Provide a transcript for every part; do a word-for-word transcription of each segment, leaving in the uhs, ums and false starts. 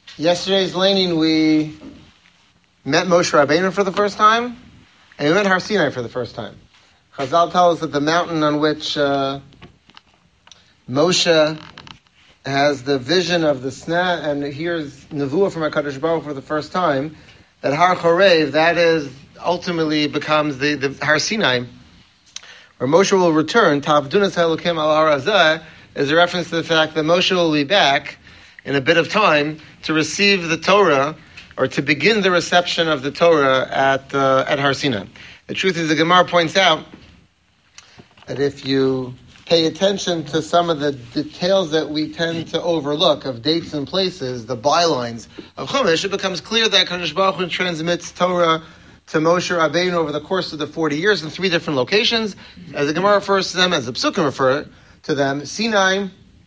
Yesterday's laning, we met Moshe Rabbeinu for the first time, and we met Har Sinai for the first time. Chazal tells us that the mountain on which uh, Moshe has the vision of the Sneh and hears Nevuah from HaKadosh Baruch for the first time, that Har Chorev, that is, ultimately becomes the, the Har Sinai, where Moshe will return. Tavdunas Elokim al Har Hazeh is a reference to the fact that Moshe will be back in a bit of time to receive the Torah, or to begin the reception of the Torah at uh, at Har Sinai. The truth is, the Gemara points out that if you pay attention to some of the details that we tend to overlook of dates and places, the bylines of Chumash, it becomes clear that Kadosh Baruch Hu transmits Torah to Moshe Rabbeinu over the course of the forty years in three different locations. As the Gemara refers to them, as the Psukim refer to them, Sinai,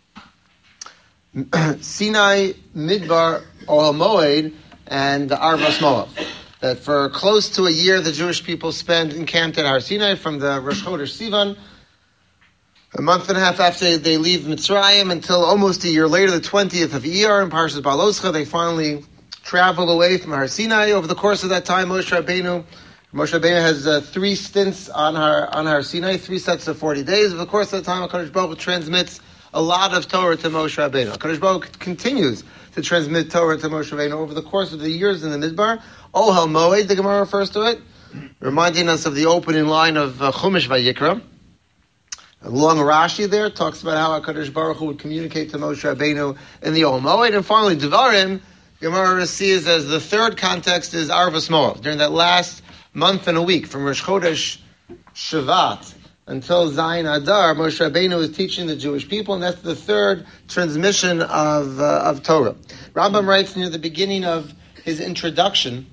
Sinai, Midbar, Ohel Moed, and the Arvas Moav. That for close to a year, the Jewish people spend encamped at Har Sinai from the Rosh Chodesh Sivan, a month and a half after they leave Mitzrayim, until almost a year later, the twentieth of Iyar, in Parshas Baloscha, they finally travel away from Har Sinai. Over the course of that time, Moshe Rabbeinu, Moshe Rabbeinu has uh, three stints on Har, on Har Sinai, three sets of forty days. Over the course of that time, HaKadosh Baruch Hu transmits a lot of Torah to Moshe Rabbeinu. HaKadosh Baruch Hu continues to transmit Torah to Moshe Rabbeinu over the course of the years in the Midbar. Ohel Moed, the Gemara refers to it, reminding us of the opening line of uh, Chumash Vayikra. A long Rashi there talks about how HaKadosh Baruch Hu would communicate to Moshe Rabbeinu in the Ohel Moed. And finally, Devarim, Gemara sees as the third context is Arvas Moav. During that last month and a week, from Rosh Chodesh Shavat until Zayin Adar, Moshe Rabbeinu is teaching the Jewish people, and that's the third transmission of uh, of Torah. Rambam writes near the beginning of his introduction,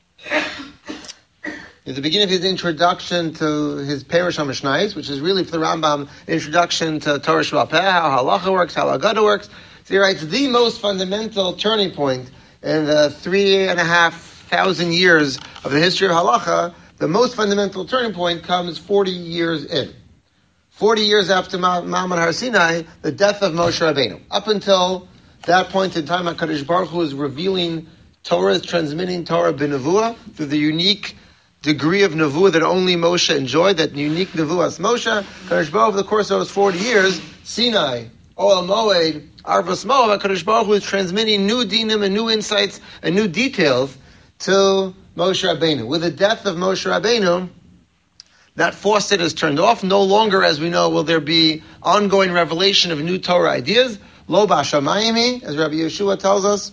near the beginning of his introduction to his Perush HaMishnayos, which is really for the Rambam an introduction to Torah Sheba'al Peh, how Halacha works, how Haggadah works. So he writes, the most fundamental turning point in the three and a half thousand years of the history of Halacha, the most fundamental turning point comes forty years in. forty years after Ma'amad Har Sinai, the death of Moshe Rabbeinu. Up until that point in time, HaKadosh Baruch Hu is revealing Torah, is transmitting Torah b'nevuah through the unique degree of nevuah that only Moshe enjoyed, that unique nevuah Moshe. HaKadosh Baruch Hu, over the course of those forty years, Sinai, Ohel Moed, Arvas Moav, HaKadosh Baruch Hu is transmitting new dinim and new insights and new details to Moshe Rabbeinu. With the death of Moshe Rabbeinu, that faucet is turned off. No longer, as we know, will there be ongoing revelation of new Torah ideas. Lo b'shamayim, as Rabbi Yeshua tells us.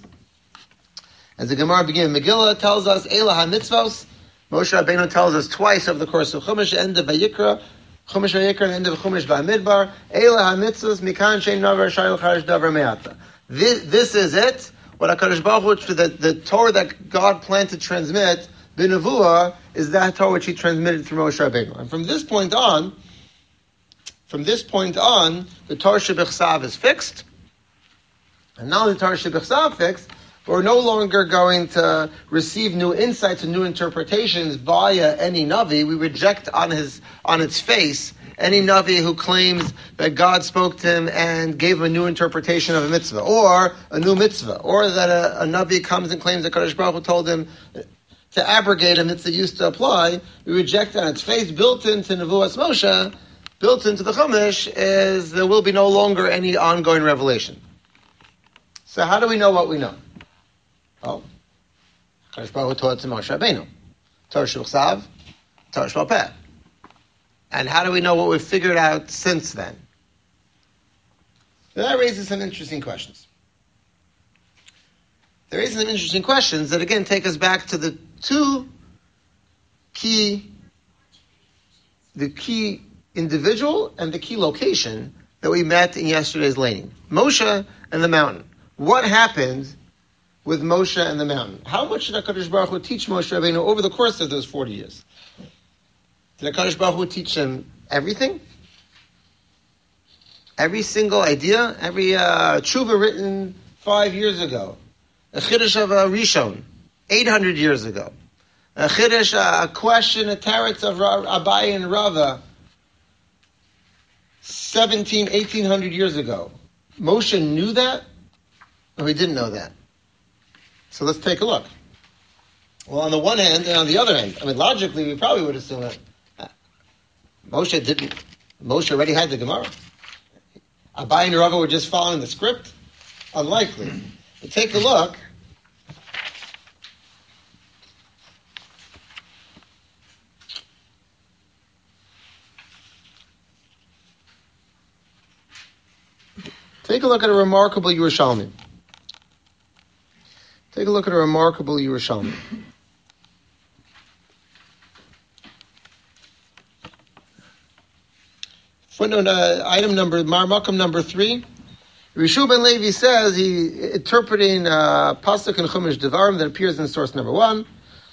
As the Gemara beginning of Megillah tells us, Eila ha-mitzvos. Moshe Rabbeinu tells us twice over the course of Chumash, end of Vayikra, Chumash Vayikra, and end of Chumash Ba'amidbar. Eila ha-mitzvos, mikan shein navar shayil charish davar me'ata. This, this is it. What HaKadosh Baruch Hu, the, the Torah that God planned to transmit, b'nevuah, is that Torah which He transmitted through Moshe Rabbeinu. And from this point on, from this point on, the Torah Shebechsav is fixed. And now the Torah Shebechsav fixed, we're no longer going to receive new insights and new interpretations via any Navi. We reject on his on its face any Navi who claims that God spoke to him and gave him a new interpretation of a mitzvah, or a new mitzvah, or that a, a Navi comes and claims that Kadosh Baruch Hu told him to abrogate a mitzvah used to apply. We reject on its face. Built into Nevuas Moshe, built into the Chumash, is there will be no longer any ongoing revelation. So how do we know what we know? Oh, Kadosh Baruch Hu taught to Moshe Rabbeinu. Torah Shebechsav, Torah Sheba'al Peh. And how do we know what we've figured out since then? So that raises some interesting questions. There raises some interesting questions that again take us back to the two key, the key individual and the key location that we met in yesterday's laning. Moshe and the mountain. What happened with Moshe and the mountain? How much did HaKadosh Baruch Hu teach Moshe Rabbeinu over the course of those forty years? Did HaKadosh Baruch Hu teach him everything? Every single idea? Every uh, tshuva written five years ago? A chiddush of a Rishon, eight hundred years ago? A chiddush, a question, a teretz of Abaye and Rava, seventeen, eighteen hundred years ago? Moshe knew that? No, he didn't know that. So let's take a look. Well, on the one hand and on the other hand, I mean, logically, we probably would assume that uh, Moshe didn't. Moshe already had the Gemara. Abai and Rava were just following the script. Unlikely. But take a look. Take a look at a remarkable Yerushalmi. Take a look at a remarkable Yerushalmi. Footnote, uh, item number, Marmakam number three. Rishu ben Levi says, he interpreting uh, Pasuk and Chumash Devarim that appears in source number one.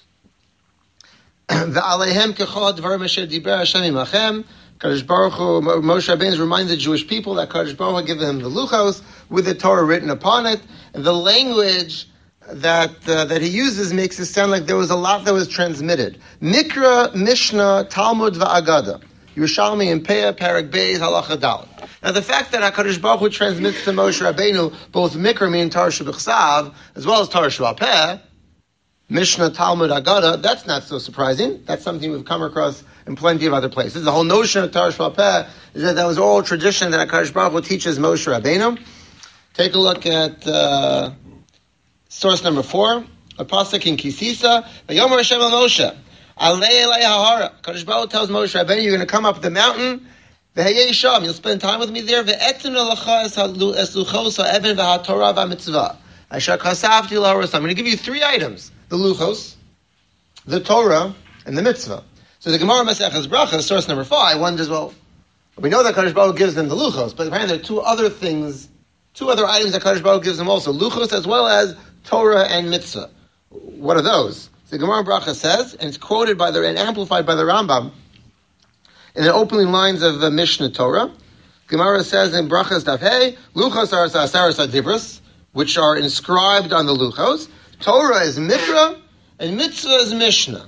Ve'alehem kechol dvarim asher diber Hashem imachem. Kadosh Baruch Hu, Moshe Rabbeinu reminded the Jewish people that Kadosh Baruch Hu had given him the Luchos with the Torah written upon it. And the language that uh, that he uses makes it sound like there was a lot that was transmitted. Mikra, Mishnah, Talmud, Va'agada. Yerushalmi and Peah, Parak Beis, Halacha Dal. Now the fact that HaKadosh Baruch Hu transmits to Moshe Rabbeinu both Mikra, meaning Torah Shebechsav, as well as Torah Shebapeh, Mishnah, Talmud, Agada, that's not so surprising. That's something we've come across in plenty of other places. The whole notion of Torah Shebapeh is that that was all tradition that HaKadosh Baruch Hu teaches Moshe Rabbeinu. Take a look at uh, source number four, a pasuk in Kisisa, Vayomer Hashem el Moshe. Alei Elei Hahara. Kadosh Baruch Hu tells Moshe Rabbeinu, you're going to come up the mountain. V'hayei sham. You'll spend time with me there. Ve'etzim lecha es luchos ha'even v'hatorah v'mitzvah. Asher kasavti laharos. I'm going to give you three items: the luchos, the Torah, and the mitzvah. So the Gemara Maseches Bracha, source number five, wonders, well, we know that Kadosh Baruch Hu gives them the luchos, but apparently there are two other things, two other items that Kadosh Baruch Hu gives them also: luchos as well as Torah and mitzvah. What are those? The Gemara Bracha says, and it's quoted by the and amplified by the Rambam in the opening lines of the Mishnah Torah. Gemara says in Brachas Daf Hey, Luchos are Asaras Adibros, which are inscribed on the Luchos. Torah is Mikra, and Mitzvah is Mishnah.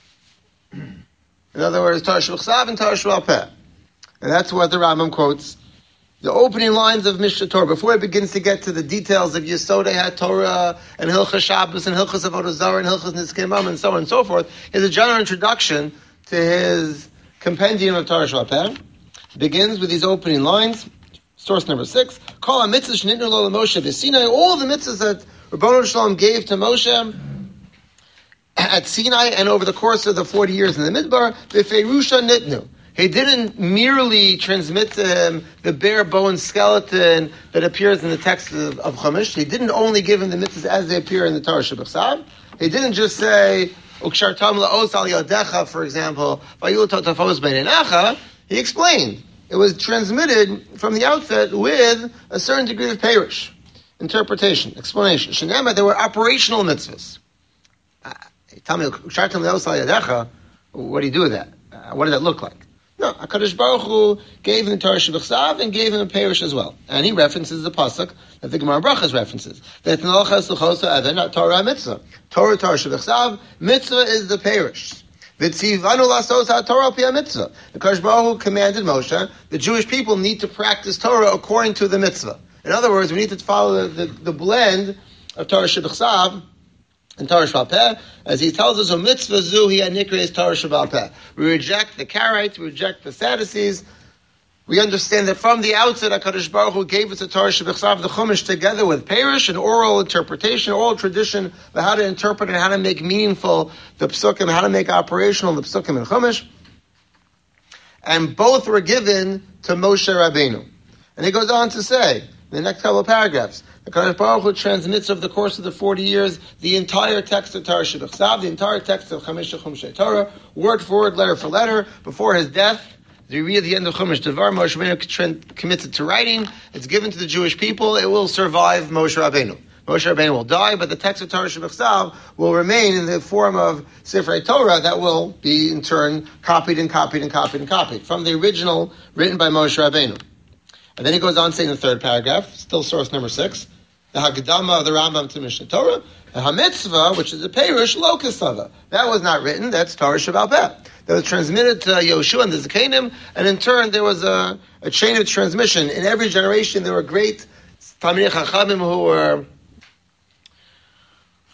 In other words, Torah Shebechsav and Torah Shebapeh. And that's what the Rambam quotes. The opening lines of Mishnah Torah, before it begins to get to the details of Yesodei HaTorah and Hilchas Shabbos and Hilchas Avodah Zarah and Hilchas Nizkei Mamon and so on and so forth, is a general introduction to his compendium of Torah Shebapeh. Begins with these opening lines. Source number six. Kol ha-mitzvah shenitnu lo Moshe v'Sinai. All the mitzvahs that Rebbeinu Shalom gave to Moshe at Sinai and over the course of the forty years in the Midbar, v'feirusha nitnu. He didn't merely transmit to him the bare bone skeleton that appears in the text of, of Chumash. He didn't only give him the mitzvahs as they appear in the Torah Shebechsav. He didn't just say, Ukshartam la'os al yadecha, for example, vayul totafos beinenacha. He explained. It was transmitted from the outset with a certain degree of perish, interpretation, explanation. Shenema, there were operational mitzvahs. Uh, tell me, Ukshartam la'os al yadecha, what do you do with that? Uh, what did that look like? No, HaKadosh Baruch Hu gave him Torah Shebechsav and gave him a perish as well. And he references the pasuk that the Gemara Brachas references. That Nolchas Luchos Ha'even, not Torah mitzvah. Torah, Torah Shebechsav, mitzvah is the perish. V'tzivanu lasos ha'Torah pi mitzvah. The HaKadosh Baruch Hu commanded Moshe, the Jewish people need to practice Torah according to the mitzvah. In other words, we need to follow the, the, the blend of Torah Shebechsav and Torah Shebapeh, as he tells us, "O mitzvah zu hi hanikra is Torah Shebapeh." We reject the Karaites, we reject the Sadducees. We understand that from the outset, HaKadosh Baruch Hu gave us the Torah Shebechsav, the Chumash, together with Perish, an oral interpretation, oral tradition of how to interpret and how to make meaningful the Psukim, how to make operational the Psukim and Chumash. And both were given to Moshe Rabbeinu. And he goes on to say, in the next couple of paragraphs, the HaKadosh Baruch Hu transmits over the course of the forty years the entire text of Torah Shebechsav, the entire text of Chamisha Chumshei Torah, word for word, letter for letter, before his death. As we read at the end of Chumash Devar, Moshe Rabbeinu commits it to writing. It's given to the Jewish people. It will survive Moshe Rabbeinu. Moshe Rabbeinu will die, but the text of Torah Shebechsav will remain in the form of Sifrei Torah that will be in turn copied and copied and copied and copied from the original written by Moshe Rabbeinu. And then he goes on saying in the third paragraph, still source number six, the Hagdama of the Rambam to Mishnah Torah, the HaMitzvah, which is a Perush, Lo Kesava. That was not written, that's Torah Shebapeh. That was transmitted to Yoshua and the Zekanim, and in turn there was a, a chain of transmission. In every generation there were great Talmidei Chachamim who were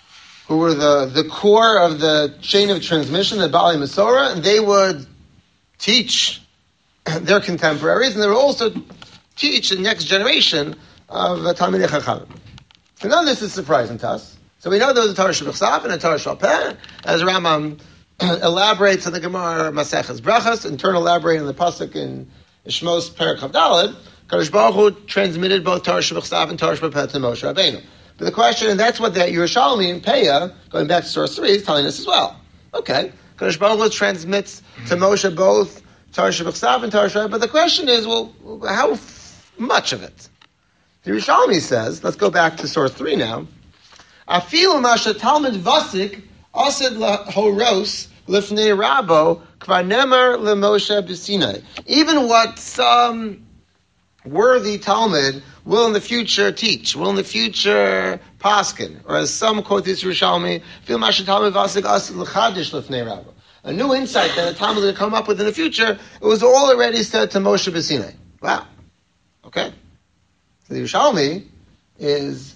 who were the, the core of the chain of transmission, the Bali Masorah, and they would teach their contemporaries, and they would also teach the next generation of uh, Talmidei Chachamim. So none of this is surprising to us. So we know there was a Torah Shebechsav and a Torah Shalpeh, as Rambam elaborates on the Gemara Maseches Brachos, in turn elaborating on the pasuk in Shmos Perek Chav Daled. Kadosh Baruch Hu transmitted both Torah Shebechsav and Torah Shalpeh to Moshe Rabbeinu. But the question, and that's what that Yerushalmi and Peah, going back to source three, is telling us as well. Okay, Kadosh Baruch Hu transmits to Moshe both Torah Shebechsav and Torah Shalpeh, but the question is, well, how f- much of it? The Yerushalmi says, let's go back to source three now. Afilu masha Talmud Vasik asid lahoros lifnei Rabo kvar nemar leMoshe b'Sinai. Even what some worthy Talmud will in the future teach, will in the future paskin, or as some quote this Yerushalmi, afilu masha Talmud Vasik asid lachadish lifnei Rabo. A new insight that a Talmud will come up with in the future, it was all already said to Moshe b'Sinai. Wow. Okay. So the Yerushalmi is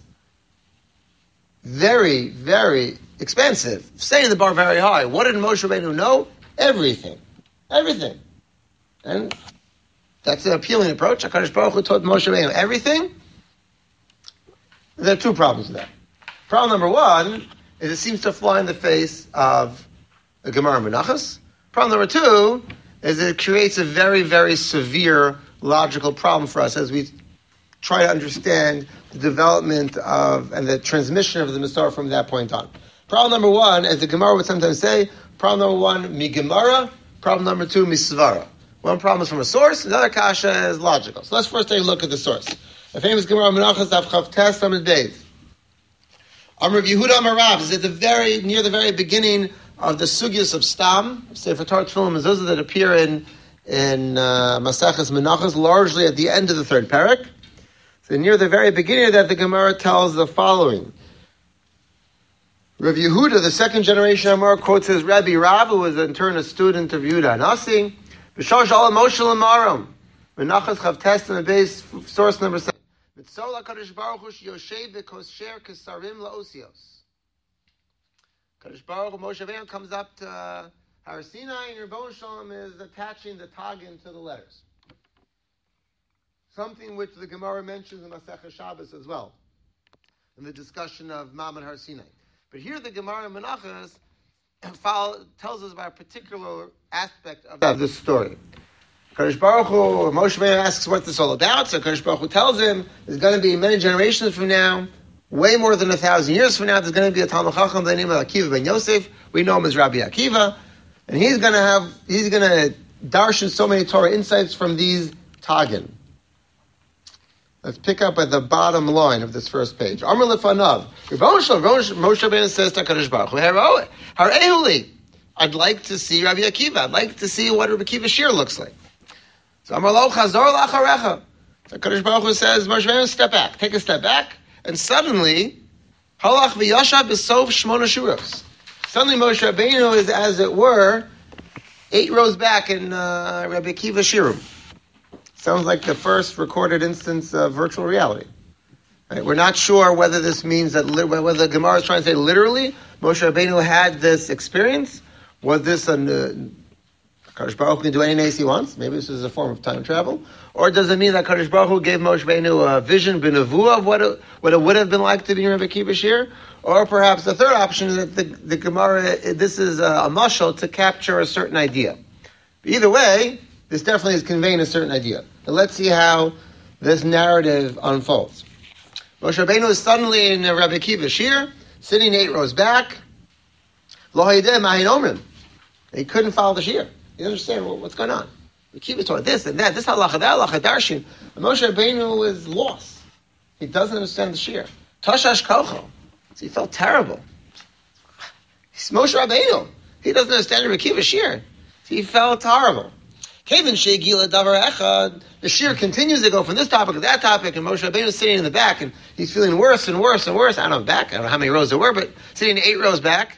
very, very expensive. Setting the bar very high. What did Moshe Rabbeinu know? Everything. Everything. And that's an appealing approach. HaKadosh Baruch Hu taught Moshe Rabbeinu everything. There are two problems with that. Problem number one is it seems to fly in the face of the Gemara Menachos. Problem number two is it creates a very, very severe logical problem for us as we try to understand the development of and the transmission of the Masorah from that point on. Problem number one, as the Gemara would sometimes say, problem number one, mi Gemara. Problem number two, mi Svara. One problem is from a source, another kasha is logical. So let's first take a look at the source. The famous Gemara Menachos Daf Chav Tes Amud Beis. Amar Yehuda Amar Rav is at the very near the very beginning of the sugyas of Stam, Sefer Torah Tefillah Mezuzah that appear in in uh, Maseches Menachos, largely at the end of the third parak. So near the very beginning of that, the Gemara tells the following. Rav Yehuda, the second generation Amar, quotes his Rabbi Rav, who was in turn a student of Yehuda Anasi. B'shal shalom Moshe l'maram. Menachos Chav Tes Amud Beis, source number seven. Mitzol HaKadosh Baruch Hu yoshev v'kosher kesarim la'osios. Kadosh Baruch Hu, Moshe Rabbeinu comes up to uh, Har Sinai, and Rebbeinu Shalom is attaching the tagin to the letters. Something which the Gemara mentions in Masechah Shabbos as well, in the discussion of Ma'amad Har Sinai. But here the Gemara in Menachos tells us about a particular aspect of this story. Kadosh Baruch Hu, Moshe Rabbeinu asks what this is all about, so Kadosh Baruch Hu tells him there's going to be many generations from now, way more than a thousand years from now, there's going to be a Talmud Chacham by the name of Akiva ben Yosef. We know him as Rabbi Akiva, and he's going to have, he's going to darshan so many Torah insights from these tagin. Let's pick up at the bottom line of this first page. Amar lefanav. Moshe Rabbeinu says to HaKadosh Baruch Hu, Harehu li. I'd like to see Rabbi Akiva. I'd like to see what Rabbi Akiva Shir looks like. So Amar lo chazor lacharecha. So HaKadosh Baruch Hu says, Moshe Rabbeinu, step back. Take a step back. And suddenly, halach v'yashav b'sov shmona shuros. Suddenly Moshe Rabbeinu is, as it were, eight rows back in uh, Rabbi Akiva Shirum. Sounds like the first recorded instance of virtual reality. Right? We're not sure whether this means that, whether the Gemara is trying to say literally, Moshe Rabbeinu had this experience. Was this a, uh, Kadosh Baruch Hu can do any nace he wants? Maybe this is a form of time travel. Or does it mean that Kadosh Baruch Hu gave Moshe Rabbeinu a vision, b'nevuah, of what it, what it would have been like to be in Rabbi Akiva Shir? Or perhaps the third option is that the, the Gemara, this is a, a mashal to capture a certain idea. But either way, this definitely is conveying a certain idea. But let's see how this narrative unfolds. Moshe Rabbeinu is suddenly in Rabbi Akiva Shir, sitting eight rows back. Lo hayideh ma'hin omrim. He couldn't follow the Shir. He didn't understand well, what's going on. Rabbi Akiva taught this and that, this halacha, that halacha, darshin. And Moshe Rabbeinu is lost. He doesn't understand the Shir. Tashash kocho. So he felt terrible. He's Moshe Rabbeinu. He doesn't understand Rabbi Akiva Shir. So he felt horrible. Kevin Shegila Davar Echad, the Shir continues to go from this topic to that topic, and Moshe Rabbeinu is sitting in the back, and he's feeling worse and worse and worse. I don't know back, I don't know how many rows there were, but sitting eight rows back.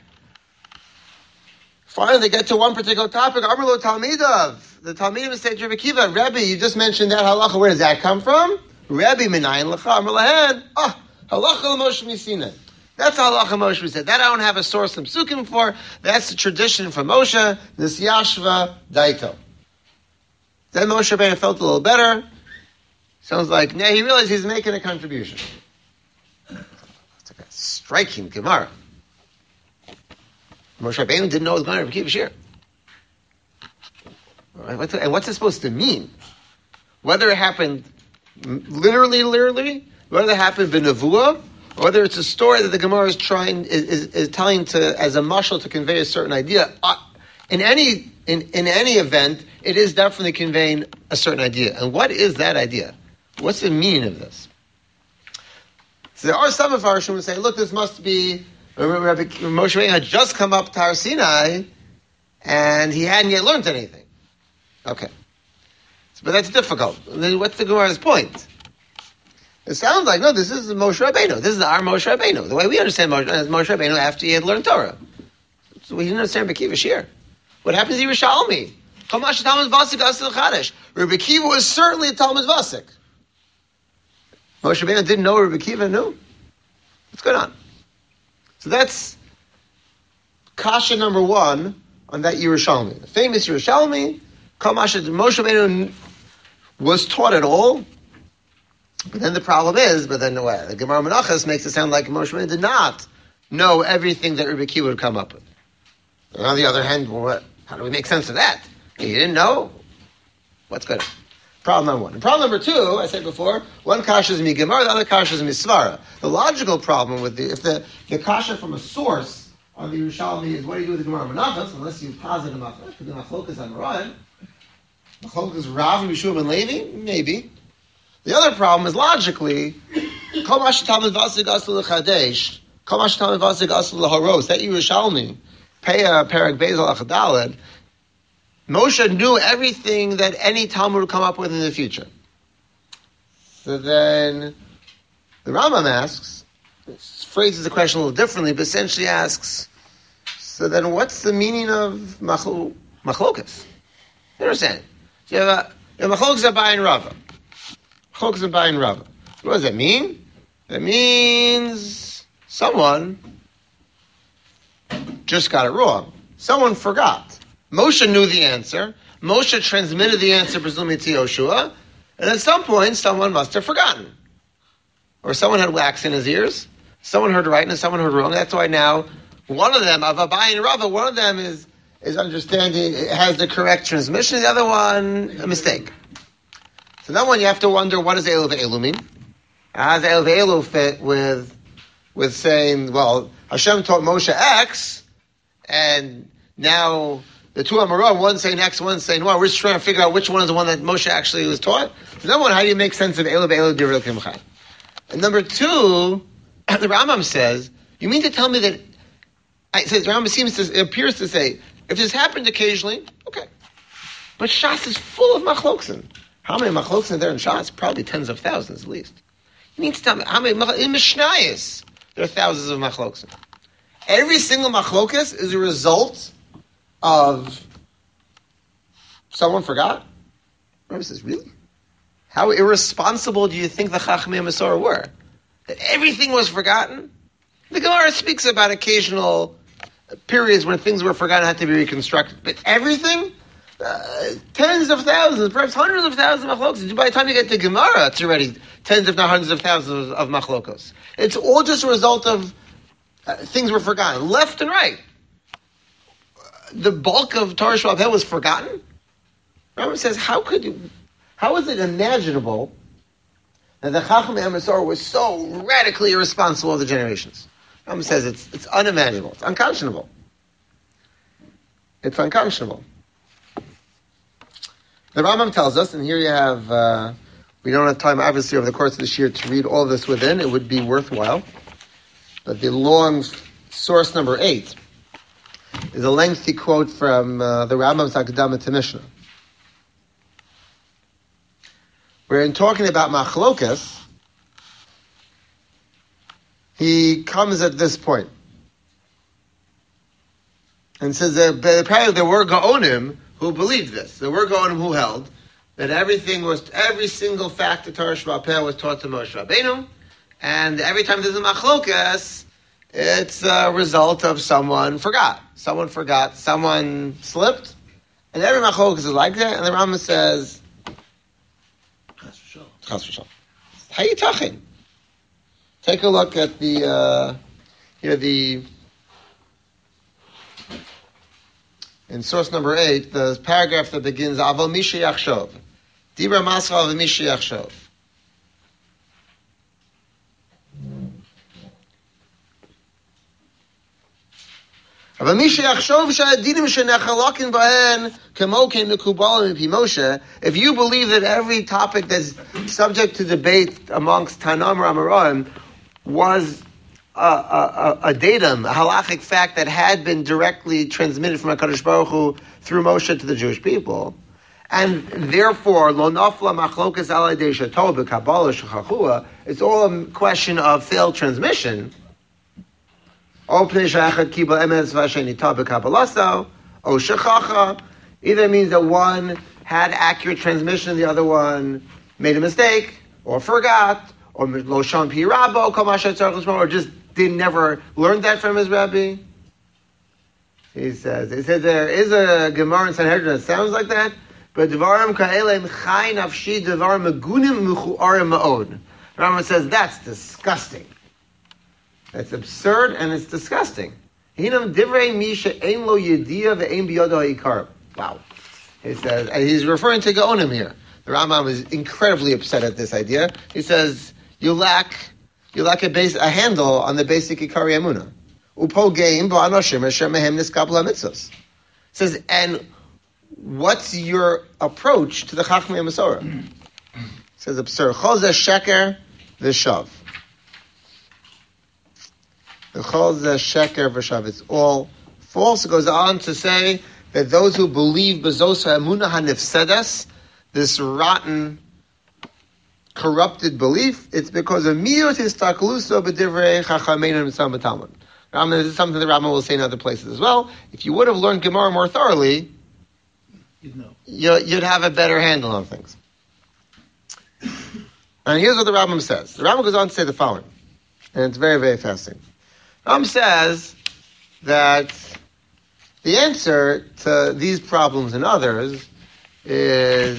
Finally, they get to one particular topic. Amrlo Talmidav. The Talmidim say to Rabbi Akiva, Rebbe, you just mentioned that halacha. Where does that come from? Rebbe Minayin Lacha Amr Lahen. Oh, halacha l'Moshe Misinai. That's how halacha Moshe said. That I don't have a source in psukim for. That's the tradition from Moshe. This Yashva Daito. Then Moshe Rabbeinu felt a little better. Sounds like, nah, he realized he's making a contribution. It's like a striking Gemara. Moshe Rabbeinu didn't know it was going to Rabbi Akiva Shir. And what's it supposed to mean? Whether it happened literally, literally, whether it happened b'nevuah, or whether it's a story that the Gemara is trying, is, is, is telling to, as a mashal to convey a certain idea. Uh, in any, in, in any event, it is definitely conveying a certain idea. And what is that idea? What's the meaning of this? So there are some of our who say, look, this must be, Rabbi Moshe Rabbeinu had just come up to Har Sinai, and he hadn't yet learned anything. Okay. But that's difficult. Then what's the Gemara's point? It sounds like, no, this is Moshe Rabbeinu. This is our Moshe Rabbeinu. The way we understand Moshe, Moshe Rabbeinu after he had learned Torah. So we didn't understand Rabbi Akiva Shir. What happens to Yerushalmi? Chamash Talmud Vasik Asel Chadesh. Rabbi Akiva was certainly a Talmud Vasik. Moshe Rabbeinu didn't know what Rabbi Akiva knew. What's going on? So that's kasha number one on that Yerushalmi. The famous Yerushalmi, Chamash Moshe Rabbeinu was taught it all. But then the problem is, but then what? The Gemara Menachos makes it sound like Moshe Rabbeinu did not know everything that Rabbi Akiva would come up with. And on the other hand, well, what, how do we make sense of that? He didn't know. What's good? Problem number one. And problem number two, I said before, one kasha is mi Gemara, the other kasha is mi Svara. The logical problem with the, if the, the kasha from a source on the Yerushalmi is what do you do with the Gemara Menachos, unless you posit a machlokes, it could be machlokes on Royan. Machlokes Rav and Yeshua ben Levi, maybe. The other problem is logically, Kol ma shetalmid vasig asel l'chadesh, Kol ma shetalmid vasig asel l'haros, that Yerushalmi, Peah, Perek Bezel, Achadalad, Moshe knew everything that any Talmud would come up with in the future. So then, the Rambam asks, phrases the question a little differently, but essentially asks, so then what's the meaning of machlo- machlokas? You understand? So you have a, you have machlokas Abai and Rava. Machlokas Abai and Rava. What does that mean? That means someone just got it wrong. Someone forgot. Moshe knew the answer. Moshe transmitted the answer, presumably to Yoshua, and at some point, someone must have forgotten. Or someone had wax in his ears. Someone heard right and someone heard wrong. That's why now, one of them, of Abai and Rava, one of them is, is understanding, has the correct transmission, the other one, a mistake. So that one you have to wonder, what does Elu ve'elu mean? How does Elu ve'elu fit with, with saying, well, Hashem taught Moshe X, and now the two Amarah, one saying X, one saying Y. We're just trying to figure out which one is the one that Moshe actually was taught. So number one, how do you make sense of Elu ve'elu divrei Kimchai? And number two, the Rambam says, you mean to tell me that, it says, the Rambam seems to, it appears to say, if this happened occasionally, okay. But Shas is full of machloksin. How many machloksin are there in Shas? Probably tens of thousands at least. You need to tell me, how many, in Mishnayos, there are thousands of machloksin. Every single machlokas is a result of someone forgot? Rambam says, really? How irresponsible do you think the Chachmei Masorah were? That everything was forgotten? The Gemara speaks about occasional periods when things were forgotten and had to be reconstructed. But everything? Uh, tens of thousands, perhaps hundreds of thousands of machlokos. By the time you get to Gemara, it's already tens if not hundreds of thousands of, of machlokos. It's all just a result of uh, things were forgotten, left and right. The bulk of Torah Sheba'al Peh was forgotten? Rambam says, how could you, how is it imaginable that the Chachmei Masorah was so radically irresponsible of the generations? Rambam says it's it's unimaginable, it's unconscionable. It's unconscionable. The Rambam tells us, and here you have, uh, we don't have time obviously over the course of this year to read all of this within, it would be worthwhile, but the long source number eight is a lengthy quote from uh, the Rambam's Akdama to Mishnah. Where in talking about machlokas, he comes at this point and says that apparently there were Gaonim who believed this. There were Gaonim who held that everything was, every single fact of Torah Sheba'al Peh was taught to Moshe Rabbeinu, and every time there's a machlokas, It's a result of someone forgot. Someone forgot. Someone slipped. And every machlokas is like that. And the Rambam says, Chas v'shalom. How are you talking? Take a look at the, uh, here the, in source number eight, the paragraph that begins, Aval Misha Yachshov. Dibra Masra Aval Misha Yachshov. Aval Misha Yachshov Sha'adinim She'nechalokin Bahen Kemo Kein Mekubalim Pi Moshe. If you believe that every topic that's subject to debate amongst Tanam or Amoraim was a, a, a datum, a halachic fact that had been directly transmitted from HaKadosh Baruch Hu through Moshe to the Jewish people, and therefore, lo nafla machlokas alei deisha tov b'kabbalah shechachua, it's all a question of failed transmission. O pnei shachad kibel emes v'asheni tov b'kabbalasau, o shechacha, either means that one had accurate transmission, the other one made a mistake, or forgot, or lo shon pi rabbo, kol ma she'tzarich l'shmo, or just didn't never learn that from his rabbi. He says, he says there is a Gemara in Sanhedrin that sounds like that, but Devarim ka'elem chai nafshi devar megunim mechuarim ma'od. Rambam says that's disgusting. That's absurd and it's disgusting. Hinam divrei mi she'ein lo yediya ve'ein biyado ha'ikar. Wow. He says, and he's referring to Gaonim here. The Rambam is incredibly upset at this idea. He says, you lack You lack a base, a handle on the basic Ikari Emunah. Upo geim ba'anoshim asher mehem niskabel hamitzvos. Says, and what's your approach to the Chachmei Masorah? Says absurd. Chol zeh sheker v'shav. The chol zeh sheker v'shav. It's all false. It goes on to say that those who believe bezos ha'emunah hanifsedas, this rotten, corrupted belief, it's because of miyut histakluso b'divrei chachameinu mitzvah b'talmud. This is something that Rambam will say in other places as well. If you would have learned Gemara more thoroughly, you'd know. You'd have a better handle on things. And here's what the Rambam says. The Rambam goes on to say the following, and it's very, very fascinating. The Rambam says that the answer to these problems and others is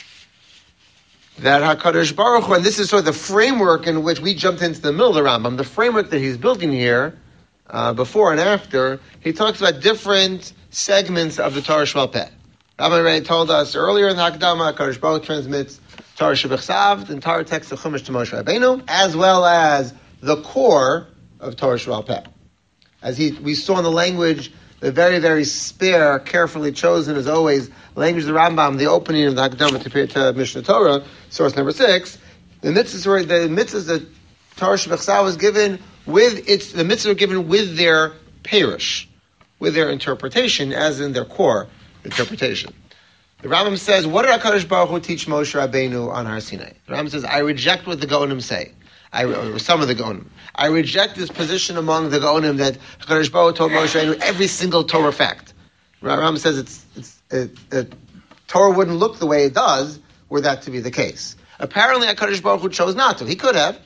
that HaKadosh Baruch Hu, and this is sort of the framework in which we jumped into the middle of the Rambam, the framework that he's building here, uh, before and after, he talks about different segments of the Torah Sheba'al Peh. Rabbi already told us earlier in the Hakdama, HaKadosh Baruch Hu transmits Torah Shebechsav, the entire text of Chumash to Moshe Rabbeinu, as well as the core of Torah Sheba'al Peh. As he, we saw in the language, the very, very spare, carefully chosen, as always, language of the Rambam, the opening of the Hakdama to, to Mishnah Torah, source number six, the mitzvahs, the mitzvahs that Torah Shebechsav was given with its, the mitzvahs were given with their perush, with their interpretation, as in their core interpretation. The Rambam says, what did HaKadosh Baruch Hu teach Moshe Rabbeinu on Har Sinai? The Rambam says, I reject what the Gaonim say. I, or some of the Gaonim. I reject this position among the Gaonim that HaKadosh Baruch Hu told Moshe Rabbeinu every single Torah fact. The Rambam says it's, it's it, it, Torah wouldn't look the way it does were that to be the case. Apparently, HaKadosh Baruch Hu chose not to. He could have.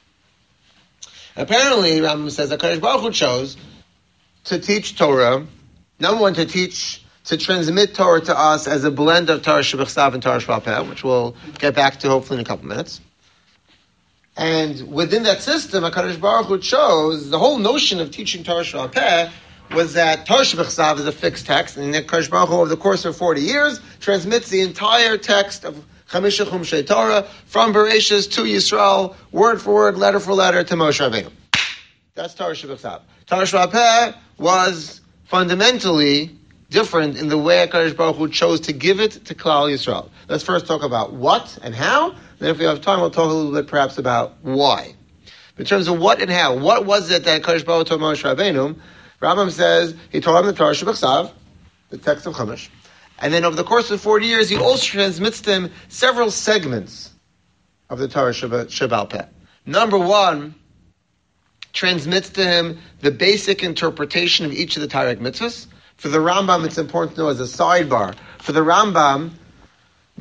Apparently, Rambam says HaKadosh Baruch Hu chose to teach Torah, number one, to teach, to transmit Torah to us as a blend of Torah Shebechsav and Torah Sheba'al Peh, which we'll get back to hopefully in a couple minutes. And within that system, HaKadosh Baruch Hu chose, the whole notion of teaching Torah Sheba'al Peh was that Torah Shebechsav is a fixed text, and HaKadosh Baruch Hu, over the course of forty years, transmits the entire text of Chamisha Chumshei Torah from Bereshis to Yisrael, word for word, letter for letter, to Moshe Rabbeinu. That's Torah Shebechsav. Torah Sheba'al Peh was fundamentally different in the way HaKadosh Baruch Hu chose to give it to Klal Yisrael. Let's first talk about what and how, then if we have time, we'll talk a little bit perhaps about why. In terms of what and how, what was it that HaKadosh Baruch Hu told Moshe Rabbeinu? Rambam says he told him the Torah Shebechsav, the text of Chumash, and then over the course of forty years, he also transmits to him several segments of the Torah Sheba'al Peh. Number one, transmits to him the basic interpretation of each of the Torah mitzvahs. For the Rambam, it's important to know as a sidebar. For the Rambam,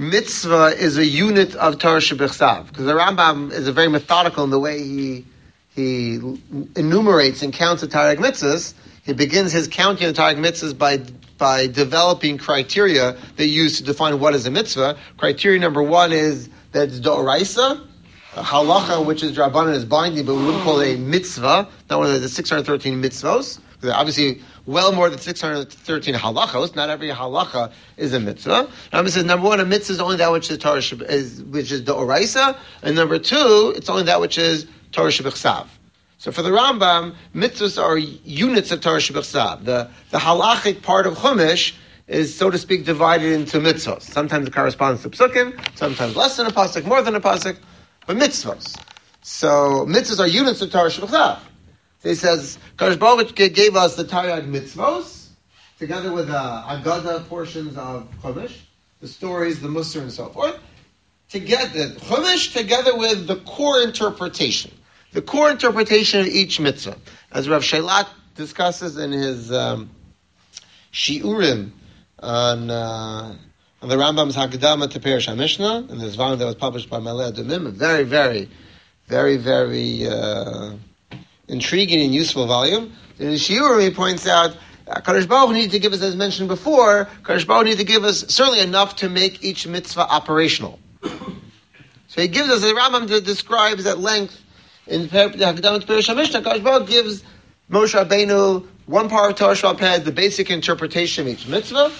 mitzvah is a unit of Torah Shebechsav, because the Rambam is a very methodical in the way he he enumerates and counts the Tarek mitzvahs, he begins his counting of the Tarek mitzvahs by by developing criteria they use to define what is a mitzvah. Criteria number one is that it's d'oraisa. Halacha, which is Rabbanan, is binding, but we wouldn't call it a mitzvah, not one of the six hundred thirteen mitzvos. Because obviously, well more than six hundred thirteen halachos. Not every halacha is a mitzvah. Rambam says, number one, a mitzvah is only that which is Torah, is, which is d'oraisa, and number two, it's only that which is Torah shebechsav. So for the Rambam, mitzvahs are units of Torah shebechsav. The, the halachic part of Chumash is, so to speak, divided into mitzvahs. Sometimes it corresponds to psukim, sometimes less than a pasuk, more than a pasuk, but mitzvahs. So mitzvahs are units of Torah shebechsav. So he says, Kadosh Baruch Hu gave us the Taryag mitzvos, together with the Agada portions of Chumash, the stories, the Musar, and so forth, together, Chumash, together with the core interpretation. The core interpretation of each mitzvah. As Rav Sheilat discusses in his um, Shiurim on, uh, on the Rambam's Hakdama to Perush HaMishnah, in this volume that was published by Maleh Adumim, a very, very, very, very uh, intriguing and useful volume. In his Shiurim, he points out Kadosh Baruch Hu needed to give us, as mentioned before, Kadosh Baruch Hu needed to give us certainly enough to make each mitzvah operational. So he gives us, the Rambam describes at length in the Hakdama to Perush HaMishnah, Kadosh Baruch Hu gives Moshe Rabbeinu one part of Torah Sheba'al Peh, the basic interpretation of each mitzvah,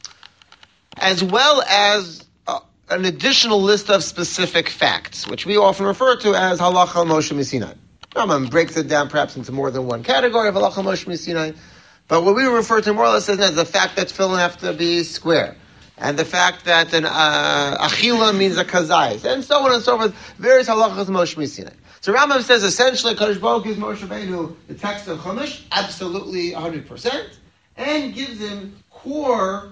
as well as uh, an additional list of specific facts, which we often refer to as Halacha Moshe Misinai. Rambam breaks it down perhaps into more than one category of Halacha Moshe Misinai, but what we refer to more or less as the fact that tefillin have to be square, and the fact that an uh, achila means a kazayis, and so on and so forth, various halachas Moshe Misinai. So Rambam says essentially Kadosh Baruch Hu gives Moshe Rabbeinu the text of Chumash, absolutely one hundred percent, and gives him core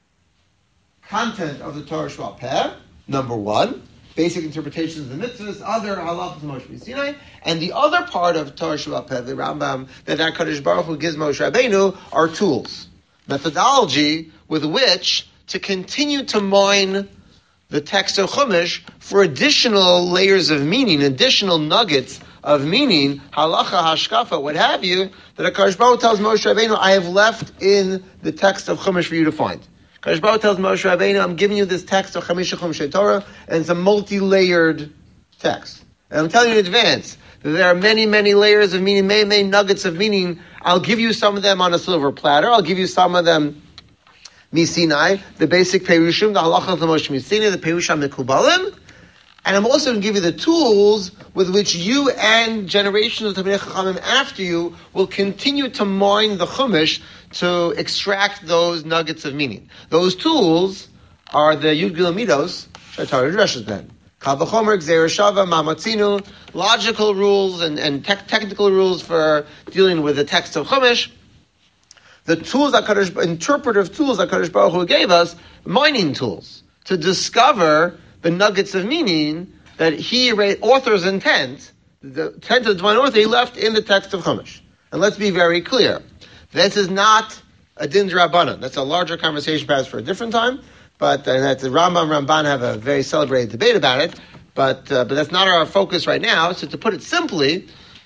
content of the Torah Sheba'al Peh, number one, basic interpretations of the mitzvahs, other halachas Moshe Sinai, and the other part of Torah Sheba'al Peh, the Rambam, that HaKadosh Baruch Hu gives Moshe Rabbeinu, are tools, methodology with which to continue to mine the text of Chumash for additional layers of meaning, additional nuggets of meaning, halacha, hashkafa, what have you, that HaKadosh Baruch Hu tells Moshe Rabbeinu, I have left in the text of Chumash for you to find. HaKadosh Baruch Hu tells Moshe Rabbeinu, I'm giving you this text of Chamisha Chumshei Torah, and it's a multi-layered text. And I'm telling you in advance that there are many, many layers of meaning, many, many nuggets of meaning. I'll give you some of them on a silver platter. I'll give you some of them Misinai, the basic Perushim, the Halacha of the Moshe Misinai, the Perushim Mekubalim, and I'm also going to give you the tools with which you and generations of Talmidei Chachamim after you will continue to mine the Chumash to extract those nuggets of meaning. Those tools are the Yud Gil Midos, Shatar Dreshes Ben. Kal V'chomer, Gzeir Shava, Mamatzinu, logical rules and, and te- technical rules for dealing with the text of Chumash. The tools that Kadosh, interpretive tools that Kadosh Baruch Hu gave us, mining tools, to discover the nuggets of meaning that he, author's intent, the intent of the divine author, he left in the text of Chumash. And let's be very clear. This is not a din d'Rabbanan. That's a larger conversation perhaps for a different time, but and that the Rambam and Ramban have a very celebrated debate about it, but uh, but that's not our focus right now. So to put it simply,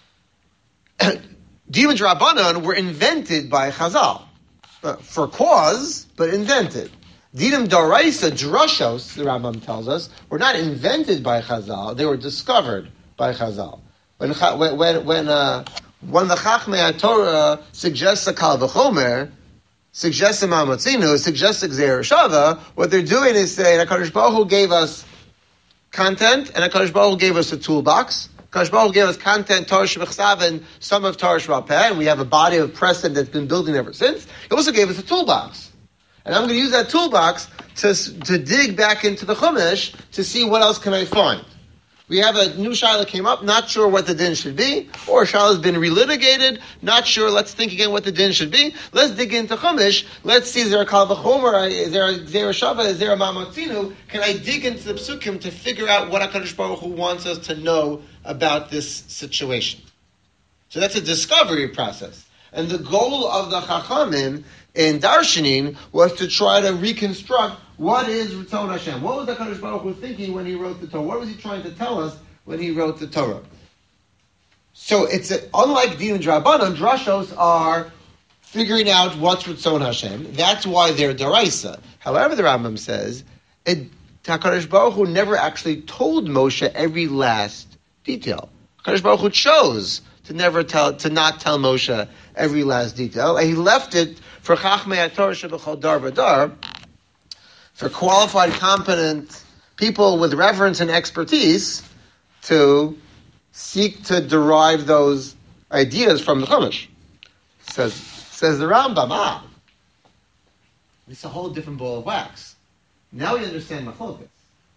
Dinim d'Rabbanan were invented by Chazal. Uh, for cause, but invented. Dinim d'Oraisa, drushos, the Rambam tells us, were not invented by Chazal, they were discovered by Chazal. When when when uh, when the Chachmei Torah suggests a Kal V'chomer, suggests a Mamatzinu, suggests a Gzeir Shava, what they're doing is saying, HaKadosh Baruch Hu gave us content, and HaKadosh Baruch Hu gave us a toolbox. HaKadosh Baruch Hu gave us content, Torah Shebechsav, and some of Torah Sheba'al Peh, and we have a body of precedent that's been building ever since. He also gave us a toolbox. And I'm going to use that toolbox to to dig back into the Chumash to see what else can I find. We have a new Shaila came up, not sure what the din should be, or a Shaila has been relitigated, not sure, let's think again what the din should be. Let's dig into Chumash, let's see, is there a Kal V'chomer, is there a, is there a Shava, is there a Mamatzinu? Can I dig into the Psukim to figure out what HaKadosh Baruch Hu wants us to know about this situation? So that's a discovery process. And the goal of the Chachamim in Darshanin was to try to reconstruct what is Ritzon Hashem. What was the HaKadosh Baruch Hu thinking when he wrote the Torah? What was he trying to tell us when he wrote the Torah? So it's a, unlike Din and Drabanan, drashos are figuring out what's Ritzon Hashem. That's why they're daraisa. However, the Rambam says, it, HaKadosh Baruch Hu never actually told Moshe every last detail. HaKadosh Baruch Hu chose to never tell, to not tell Moshe every last detail. And he left it for Chachmei HaTorah Shebechol Dar V'Dar, for qualified, competent people with reverence and expertise to seek to derive those ideas from the Chumash. Says, says the Rambam, ah, it's a whole different ball of wax. Now we understand machlokas.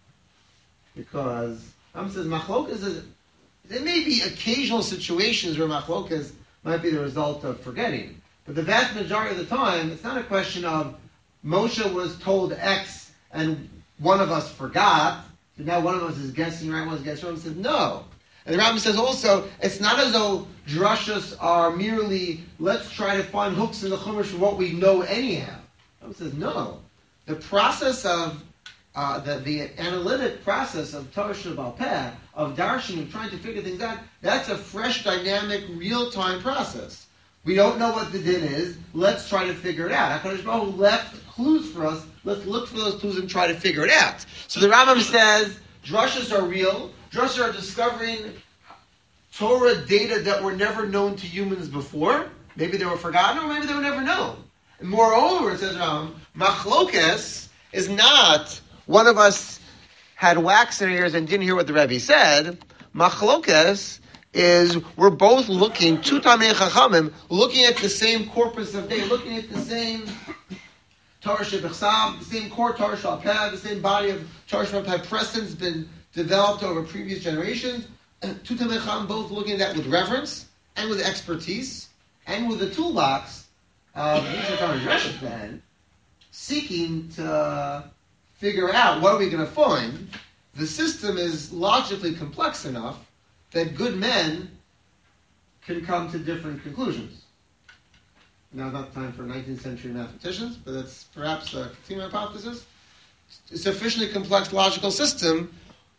Because Rambam says machlokas is, there may be occasional situations where machlokas might be the result of forgetting. But the vast majority of the time, it's not a question of Moshe was told X and one of us forgot, so now one of us is guessing right, one is guessing wrong. He says no. And the Rambam says also, it's not as though drashas are merely, let's try to find hooks in the Chumash for what we know anyhow. The Rambam says no. The process of, uh, the, the analytic process of Torah Sheba'al Peh, of darshan, of trying to figure things out, that's a fresh, dynamic, real-time process. We don't know what the din is, let's try to figure it out. HaKadosh Baruch Hu left clues for us, let's look for those clues and try to figure it out. So the Rambam says, drashas are real, drashas are discovering Torah data that were never known to humans before. Maybe they were forgotten, or maybe they were never known. And moreover, it says Rambam, machlokes is not one of us had wax in our ears and didn't hear what the Rebbe said. Machlokes is we're both looking, two Talmidei Chachamim, looking at the same corpus of data, looking at the same Torah Shebechsav, the same core Torah Sheba'al Peh, the same body of Torah Sheba'al Peh precedents been developed over previous generations. And two Talmidei Chachamim both looking at that with reverence and with expertise and with the toolbox of Yisrael then seeking to figure out what are we going to find. The system is logically complex enough that good men can come to different conclusions. Now, not time for nineteenth century mathematicians, but that's perhaps a continuing hypothesis. A sufficiently complex logical system,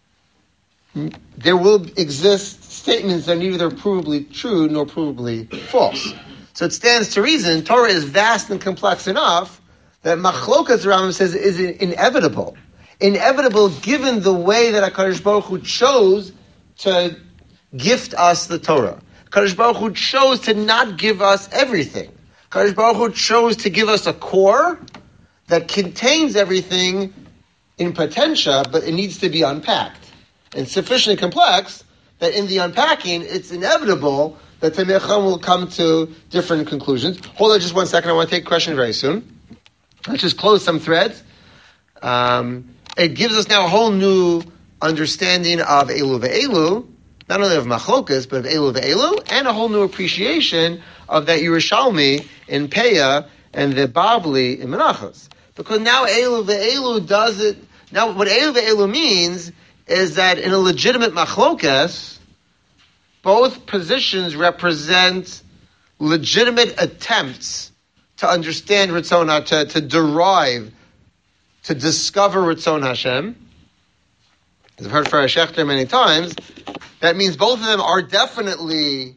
there will exist statements that are neither provably true nor provably false. So it stands to reason, Torah is vast and complex enough that machlokas, the Rambam says, is inevitable. Inevitable given the way that HaKadosh Baruch Hu chose to gift us the Torah. HaKadosh Baruch Hu chose to not give us everything. HaKadosh Baruch Hu chose to give us a core that contains everything in potentia, but it needs to be unpacked. And sufficiently complex that in the unpacking, it's inevitable that Talmidei Chacham will come to different conclusions. Hold on just one second. I want to take a question very soon. Let's just close some threads. Um, it gives us now a whole new understanding of Elu ve'Elu, not only of Machlokas, but of Elu ve'Elu, and a whole new appreciation of that Yerushalmi in Peah and the Babli in Menachos. Because now Elu ve'Elu does it, now what Elu ve'Elu means is that in a legitimate Machlokas, both positions represent legitimate attempts to understand Ritzon, to, to derive, to discover Ritzon Hashem. As I've heard Farah Shechter many times, that means both of them are definitely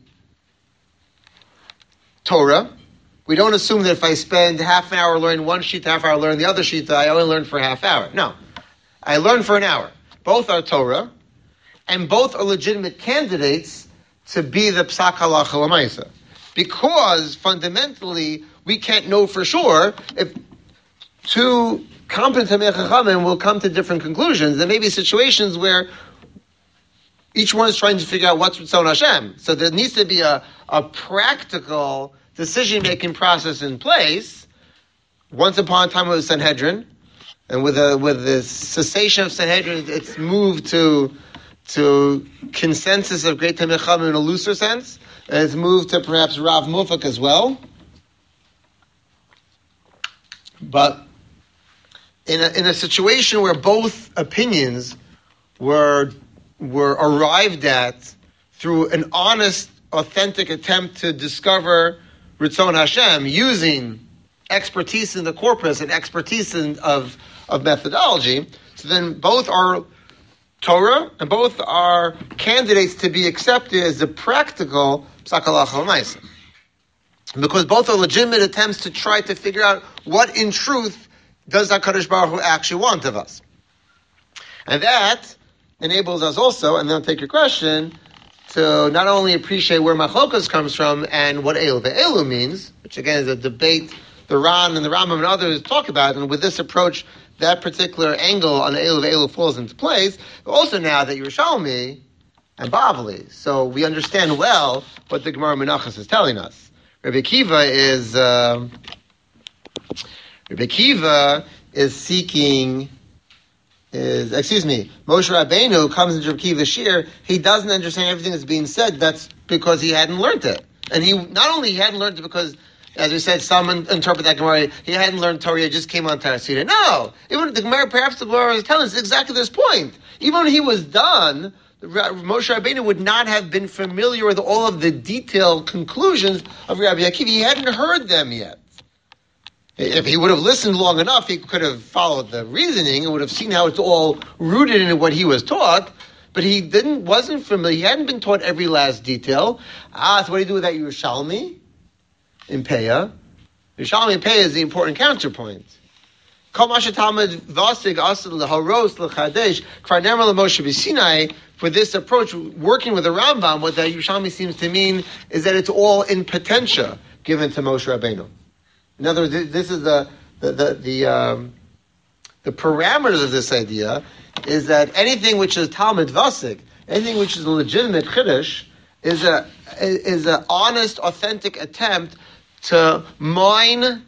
Torah. We don't assume that if I spend half an hour learning one sheet, half an hour learning the other sheet, I only learn for a half hour. No. I learn for an hour. Both are Torah, and both are legitimate candidates to be the Psak Halacha L'maisa. Because, fundamentally, we can't know for sure if two competent Talmidei Chachamim will come to different conclusions. There may be situations where each one is trying to figure out what's Ritzon Hashem. So there needs to be a, a practical decision-making process in place. Once upon a time with the Sanhedrin, and with a, with the cessation of Sanhedrin, it's moved to to consensus of Great Talmidei Chachamim in a looser sense, and it's moved to perhaps Rav Mufak as well. But in a, in a situation where both opinions were were arrived at through an honest, authentic attempt to discover Ritzon Hashem using expertise in the corpus and expertise in, of of methodology, so then both are Torah, and both are candidates to be accepted as the practical psak halacha l'maisa. Because both are legitimate attempts to try to figure out what in truth does HaKadosh Baruch Hu actually want of us. And that enables us also, and then I'll take your question, to not only appreciate where machlokas comes from and what Elu ve'elu means, which again is a debate the Ran and the Rambam and others talk about, and with this approach, that particular angle on Elu ve'elu falls into place, but also now that Yerushalmi and Bavli, so we understand well what the Gemara Menachos is telling us. Rabbi Akiva is, uh, Rabbi Akiva is seeking Is excuse me, Moshe Rabbeinu comes into Rabbi Akiva's shir. He doesn't understand everything that's being said. That's because he hadn't learned it, and he not only he hadn't learned it because, as we said, some interpret that Gemara. He hadn't learned Torah; it just came on Tarasida. No, even the Gemara, perhaps the Gemara is telling us exactly this point. Even when he was done, Moshe Rabbeinu would not have been familiar with all of the detailed conclusions of Rabbi Akiva. He hadn't heard them yet. If he would have listened long enough, he could have followed the reasoning and would have seen how it's all rooted in what he was taught. But he didn't, wasn't familiar. He hadn't been taught every last detail. Ah, so what do you do with that Yerushalmi in Peah? Yerushalmi in Peah is the important counterpoint. For this approach, working with the Rambam, what that Yerushalmi seems to mean is that it's all in potentia given to Moshe Rabbeinu. In other words, this is the the the the, um, the parameters of this idea is that anything which is Talmud Vasik, anything which is a legitimate Chiddush, is a is an honest, authentic attempt to mine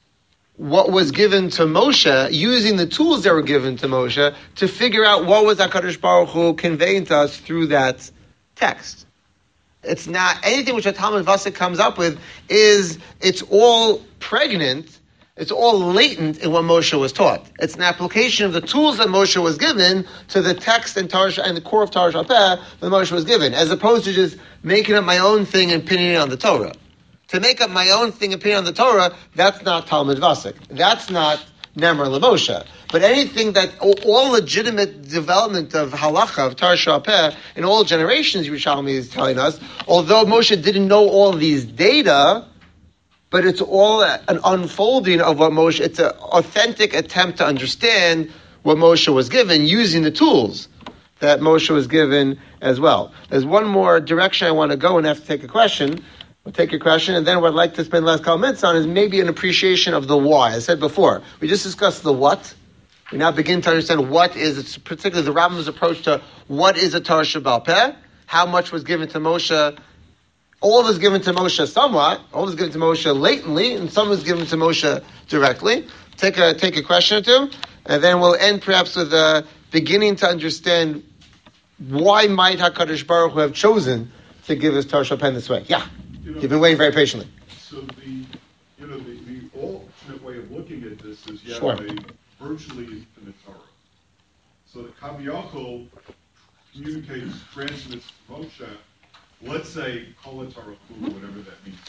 what was given to Moshe, using the tools that were given to Moshe, to figure out what was HaKadosh Baruch Hu conveying to us through that text. It's not anything which a Talmud Vasik comes up with is it's all pregnant, it's all latent in what Moshe was taught. It's an application of the tools that Moshe was given to the text and Tarsh and the core of Tarsh Apeh that Moshe was given, as opposed to just making up my own thing and pinning it on the Torah. To make up my own thing and pin on the Torah, that's not Talmud Vasik. That's not Nemer LeMoshe. But anything that, all legitimate development of halacha, of Tarsh Apeh, in all generations, Yerushalmi is telling us, although Moshe didn't know all these data, but it's all an unfolding of what Moshe, it's an authentic attempt to understand what Moshe was given using the tools that Moshe was given as well. There's one more direction I want to go and have to take a question. We'll take a question, and then what I'd like to spend the last couple minutes on is maybe an appreciation of the why. I said before, we just discussed the what. We now begin to understand what is, it's particularly the Rambam's approach to what is a Torah Sheba'al Peh, how much was given to Moshe. All was given to Moshe somewhat, all was given to Moshe latently, and some was given to Moshe directly. Take a take a question or two, and then we'll end perhaps with a beginning to understand why might HaKadosh Baruch Hu have chosen to give us Torah Sheba'al Peh this way. Yeah. You know, You've been waiting very patiently. So the, you know, the, the alternate way of looking at this is you sure. have a virtually infinite Torah. So the Kaviyachol communicates, transmits to Moshe, let's say, Kol Torah Hu, whatever that means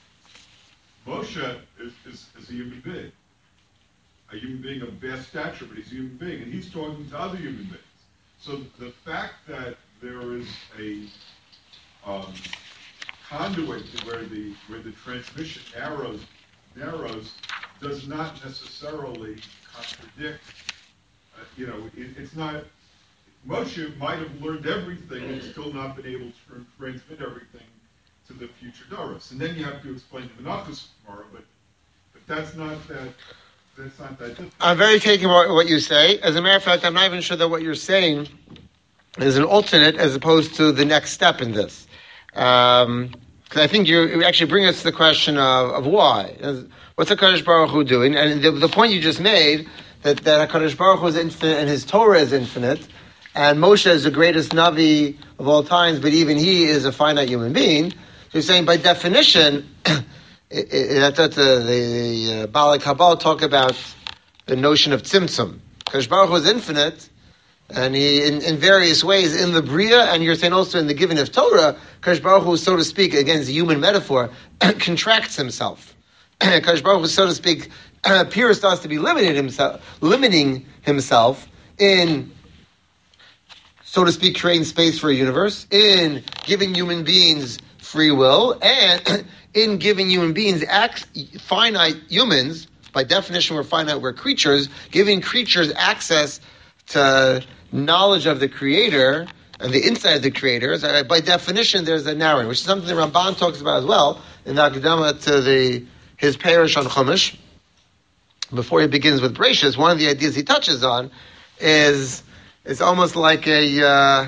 for Moshe. Moshe is, is, is a human being. A human being of vast stature, but he's a human being, and he's talking to other human beings. So the fact that there is a um, conduit where the where the transmission narrows narrows does not necessarily contradict. Uh, you know, it, it's not. Moshe might have learned everything and still not been able to transmit everything to the future Doros. And then you have to explain the Menachos tomorrow, but but that's not that. That's not that difficult. I'm very taken by what you say. As a matter of fact, I'm not even sure that what you're saying is an alternate as opposed to the next step in this. Um, because I think you, you actually bring us to the question of, of why. What's HaKadosh Baruch Hu doing? And the, the point you just made, that, that HaKadosh Baruch Hu is infinite and His Torah is infinite, and Moshe is the greatest Navi of all times, but even he is a finite human being. So you're saying, by definition, it, it, that the, the uh, Baalei Kabbalah talk about the notion of tzimtzum. HaKadosh Baruch Hu is infinite, and he, in, in various ways, in the Bria, and you're saying also in the giving of Torah, Kadosh Baruch Hu, so to speak, again, it's a human metaphor, contracts himself. Kadosh Baruch Hu, so to speak, appears to us to be limiting himself, limiting himself in so to speak, creating space for a universe, in giving human beings free will, and in giving human beings, ac- finite humans, by definition we're finite, we're creatures, giving creatures access to knowledge of the Creator and the insight of the Creator. So by definition, there's a narrowing, which is something the Ramban talks about as well in the Akdama to the his parish on Chumash. Before he begins with Bereshis, one of the ideas he touches on is it's almost like a uh,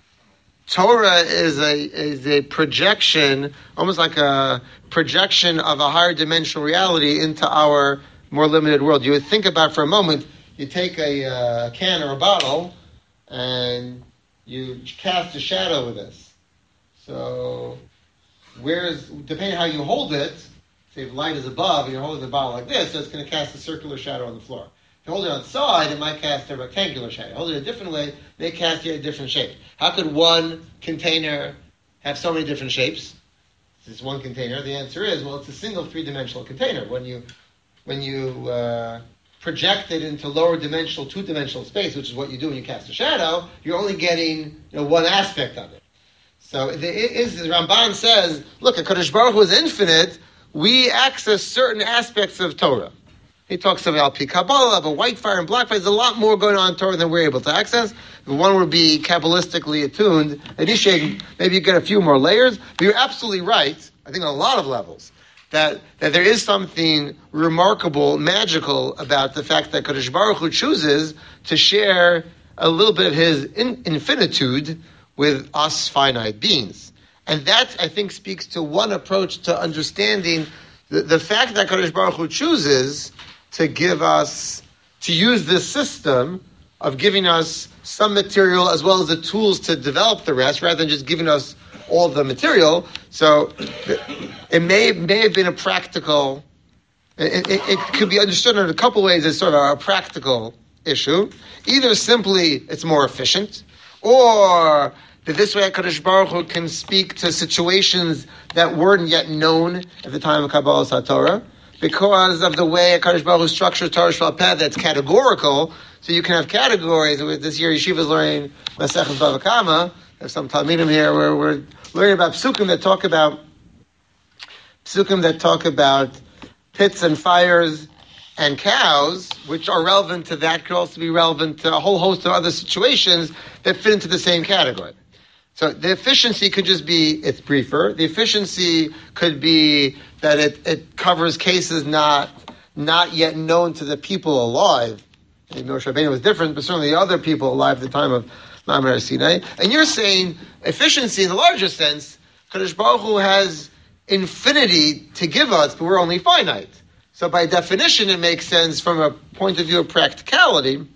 Torah is a is a projection, almost like a projection of a higher dimensional reality into our more limited world. You would think about for a moment, you take a uh, can or a bottle, and you cast a shadow with this. So, where's depending on how you hold it, say if light is above and you're holding the bottle like this, so it's going to cast a circular shadow on the floor. If you hold it on the side, it might cast a rectangular shadow. Hold it a different way, it may cast you a different shape. How could one container have so many different shapes? It's one container. The answer is, well, it's a single three-dimensional container. When you when you uh, project it into lower dimensional, two-dimensional space, which is what you do when you cast a shadow, you're only getting you know, one aspect of it. So the, it is, the Ramban says, look, HaKadosh Baruch Hu is infinite. We access certain aspects of Torah. He talks about Al-Pi Kabbalah, about white fire and black fire. There's a lot more going on in Torah than we're able to access. If one would be Kabbalistically attuned, maybe you get a few more layers. But you're absolutely right, I think on a lot of levels, that, that there is something remarkable, magical about the fact that Kadosh Baruch Hu chooses to share a little bit of his in, infinitude with us finite beings. And that, I think, speaks to one approach to understanding the, the fact that Kadosh Baruch Hu chooses to give us, to use this system of giving us some material as well as the tools to develop the rest, rather than just giving us all the material. So it may may have been a practical, it, it, it could be understood in a couple ways as sort of a practical issue. Either simply it's more efficient, or that this way HaKadosh Baruch Hu can speak to situations that weren't yet known at the time of Kabbalah HaTorah, because of the way HaKadosh Baruch Hu structures Torah Sheba'al Peh that's categorical. So you can have categories. This year Yeshiva is learning Masechet Bava Kama. There's some Talmidim here where we're learning about psukim that talk about psukim that talk about pits and fires and cows, which are relevant to that, could also be relevant to a whole host of other situations that fit into the same category. So the efficiency could just be it's briefer. The efficiency could be that it, it covers cases not not yet known to the people alive. Maybe Moshe Rabbeinu was different, but certainly the other people alive at the time of Ma'amar Har Sinai. And you're saying efficiency in the larger sense, Kadosh Baruch Hu has infinity to give us, but we're only finite. So by definition, it makes sense from a point of view of practicality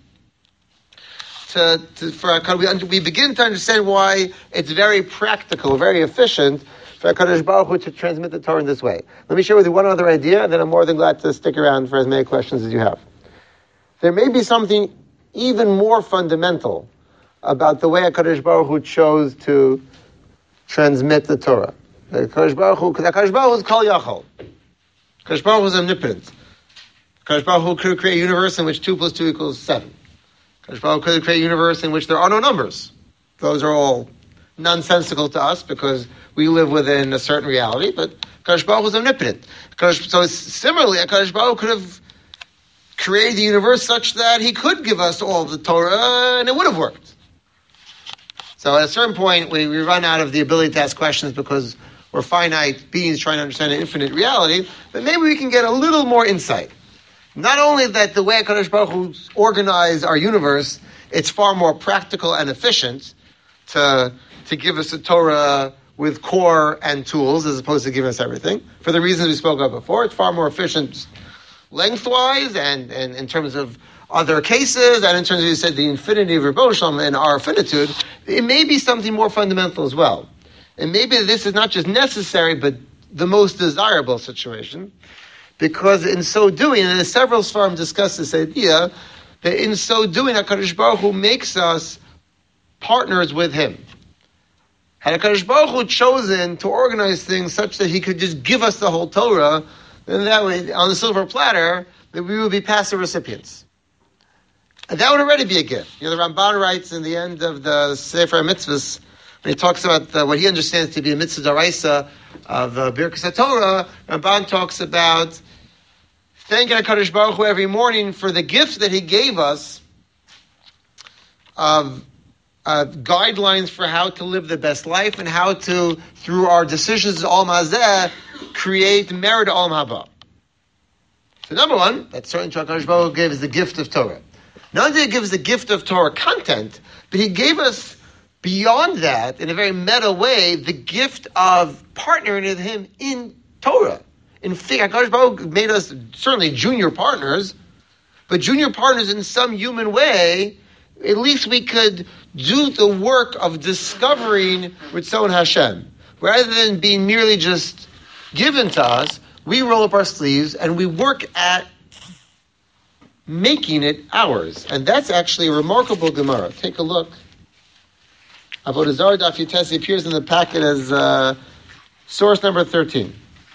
to, to for we, we begin to understand why it's very practical, very efficient for HaKadosh Baruch Hu to transmit the Torah in this way. Let me share with you one other idea, and then I'm more than glad to stick around for as many questions as you have. There may be something even more fundamental about the way HaKadosh Baruch Hu chose to transmit the Torah. HaKadosh Baruch Hu, because HaKadosh Baruch Hu is Kol Yachol. HaKadosh Baruch Hu is omnipotent. HaKadosh Baruch Hu could create a universe in which two plus two equals seven. HaKadosh Baruch Hu could create a universe in which there are no numbers. Those are all nonsensical to us because we live within a certain reality, but HaKadosh Baruch Hu is omnipotent. HaKadosh, so similarly, HaKadosh Baruch Hu could have created the universe such that he could give us all the Torah and it would have worked. So at a certain point, we, we run out of the ability to ask questions because we're finite beings trying to understand an infinite reality, but maybe we can get a little more insight. Not only that the way HaKadosh Baruch Hu organized our universe, it's far more practical and efficient to, to give us a Torah with core and tools as opposed to giving us everything. For the reasons we spoke of before, it's far more efficient lengthwise and, and in terms of other cases, and in terms of, you said, the infinity of Rebbeinu Shalom and our finitude. It may be something more fundamental as well. And maybe this is not just necessary, but the most desirable situation. Because in so doing, and several Sfarim discuss this idea, that in so doing, HaKadosh Baruch Hu makes us partners with Him. Had HaKadosh Baruch Hu chosen to organize things such that He could just give us the whole Torah, then that way, on the silver platter, that we would be passive recipients. And that would already be a gift. You know, the Ramban writes in the end of the Sefer Mitzvahs, when he talks about uh, what he understands to be a mitzvah daraisa of uh, Birkas HaTorah, Ramban talks about thanking HaKadosh Baruch Hu every morning for the gift that he gave us of uh, guidelines for how to live the best life and how to, through our decisions, Olam Hazeh, create merit Olam Haba. So number one, that certainly HaKadosh Baruch Hu gave us the gift of Torah. Not only did he give us the gift of Torah content, but he gave us, beyond that, in a very meta way, the gift of partnering with him in Torah. In fact, HaKadosh Baruch Hu made us certainly junior partners, but junior partners in some human way. At least we could do the work of discovering Ritzon Hashem. Rather than being merely just given to us, we roll up our sleeves and we work at making it ours. And that's actually a remarkable Gemara. Take a look. Avodah Zarah Daf Yutes appears in the packet as uh, source number thirteen.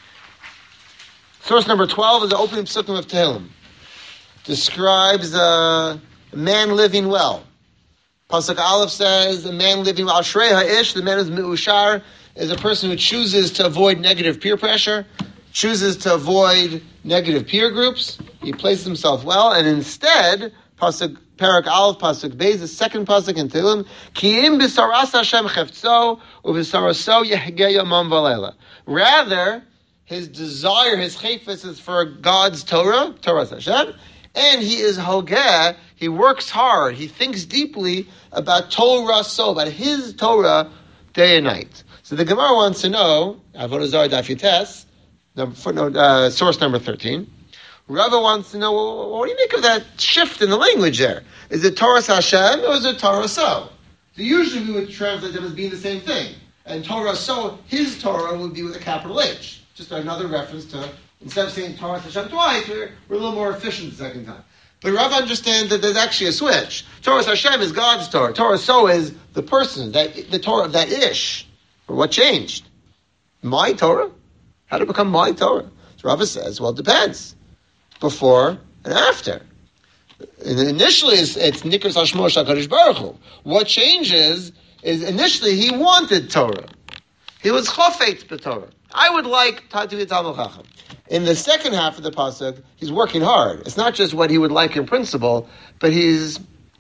Source number twelve is the opening psukim of Tehillim. Describes uh, a man living well. Pasuk Aleph says, a man living well. Ashrei haish, the man who's me'ushar, is a person who chooses to avoid negative peer pressure, chooses to avoid negative peer groups. He places himself well, and instead, Pasuk Perak Aleph, Pasuk Beis, the second Pasuk in Tehillim, Ki im b'saras Hashem cheftzo, u'b'saraso yehgeh yomam v'leila. Rather, his desire, his chayfetz is for God's Torah, Torah Hashem, and he is hogeh, he works hard, he thinks deeply about Torah, so about his Torah day and night. So the Gemara wants to know, Avodah Zarah Daf Yutes, footnote, uh, source number thirteen. Rava wants to know, well, what do you make of that shift in the language there? Is it Torah Hashem or is it Torah so? So usually we would translate them as being the same thing. And Torah so, his Torah would be with a capital H. Just another reference to, instead of saying Torah Hashem twice, we're, we're a little more efficient the second time. But Rava understands that there's actually a switch. Torah Hashem is God's Torah. Torah so is the person, that the Torah of that ish. What changed? My Torah? How did it become my Torah? So Rava says, well, it depends. Before and after. And initially, it's, it's Nikras Hashmo HaKadosh Baruch Hu. What changes is initially he wanted Torah. He was chofetz b'Torah. I would like to be a Talmid Chacham. In the second half of the pasuk, he's working hard. It's not just what he would like in principle, but he's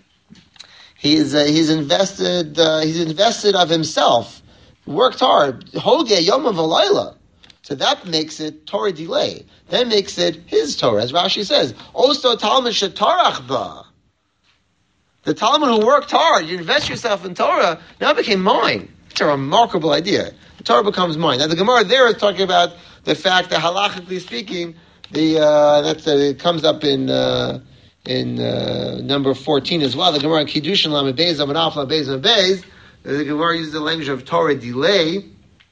he's uh, he's invested uh, he's invested of himself. Worked hard. Hogeh Yom V'Layla. So that makes it Torah delay. That makes it his Torah, as Rashi says. Also, Talmud shetarach ba. The Talmud who worked hard, you invest yourself in Torah, now it became mine. It's a remarkable idea. The Torah becomes mine. Now the Gemara there is talking about the fact that halachically speaking, the uh, that's uh, it comes up in uh, in uh, number fourteen as well. The Gemara in Kiddushin Lamed Beis Amanaf Lamed Beis Amanaf Beis. The Gemara uses the language of Torah delay.